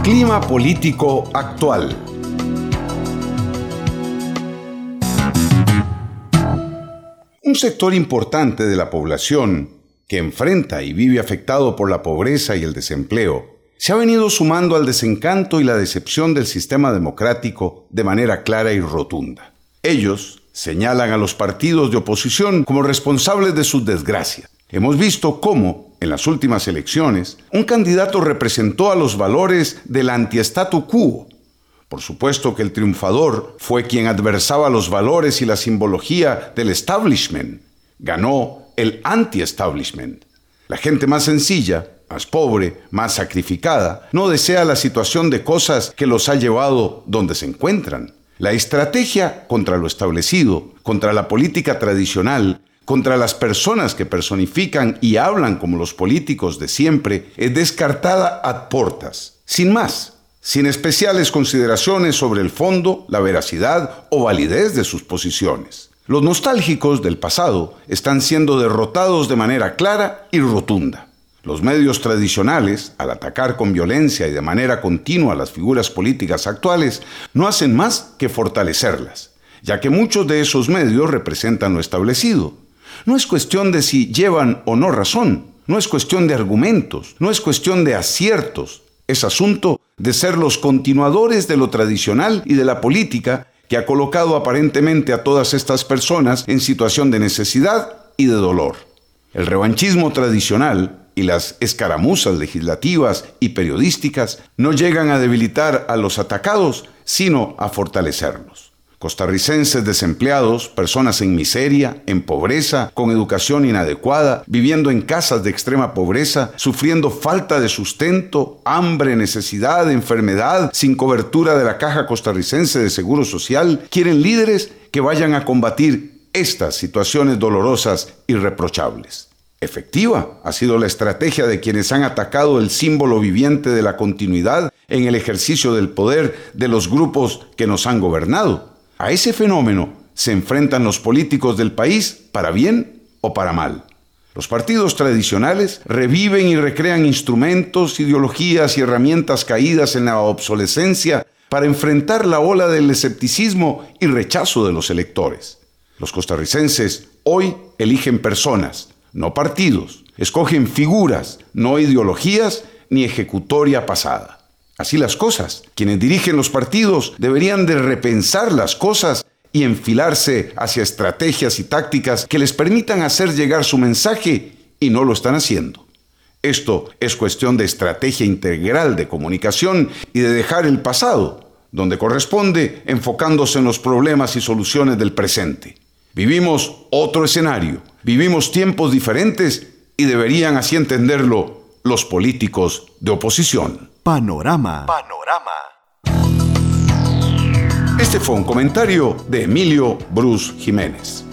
Clima político actual. Un sector importante de la población que enfrenta y vive afectado por la pobreza y el desempleo se ha venido sumando al desencanto y la decepción del sistema democrático de manera clara y rotunda. Ellos señalan a los partidos de oposición como responsables de sus desgracias. Hemos visto cómo, en las últimas elecciones, un candidato representó a los valores del anti-statu quo. Por supuesto que el triunfador fue quien adversaba los valores y la simbología del establishment. Ganó el anti-establishment. La gente más sencilla, más pobre, más sacrificada, no desea la situación de cosas que los ha llevado donde se encuentran. La estrategia contra lo establecido, contra la política tradicional, contra las personas que personifican y hablan como los políticos de siempre, es descartada ad portas, sin más, sin especiales consideraciones sobre el fondo, la veracidad o validez de sus posiciones. Los nostálgicos del pasado están siendo derrotados de manera clara y rotunda. Los medios tradicionales, al atacar con violencia y de manera continua las figuras políticas actuales, no hacen más que fortalecerlas, ya que muchos de esos medios representan lo establecido. No es cuestión de si llevan o no razón, no es cuestión de argumentos, no es cuestión de aciertos, es asunto de ser los continuadores de lo tradicional y de la política que ha colocado aparentemente a todas estas personas en situación de necesidad y de dolor. El revanchismo tradicional y las escaramuzas legislativas y periodísticas no llegan a debilitar a los atacados, sino a fortalecerlos. Costarricenses desempleados, personas en miseria, en pobreza, con educación inadecuada, viviendo en casas de extrema pobreza, sufriendo falta de sustento, hambre, necesidad, enfermedad, sin cobertura de la Caja Costarricense de Seguro Social, quieren líderes que vayan a combatir estas situaciones dolorosas y reprochables. Efectiva ha sido la estrategia de quienes han atacado el símbolo viviente de la continuidad en el ejercicio del poder de los grupos que nos han gobernado. A ese fenómeno se enfrentan los políticos del país para bien o para mal. Los partidos tradicionales reviven y recrean instrumentos, ideologías y herramientas caídas en la obsolescencia para enfrentar la ola del escepticismo y rechazo de los electores. Los costarricenses hoy eligen personas, no partidos, escogen figuras, no ideologías ni ejecutoria pasada. Así las cosas, quienes dirigen los partidos deberían de repensar las cosas y enfilarse hacia estrategias y tácticas que les permitan hacer llegar su mensaje y no lo están haciendo. Esto es cuestión de estrategia integral de comunicación y de dejar el pasado, donde corresponde, enfocándose en los problemas y soluciones del presente. Vivimos otro escenario, vivimos tiempos diferentes y deberían así entenderlo los políticos de oposición. Panorama. Este fue un comentario de Emilio Bruce Jiménez.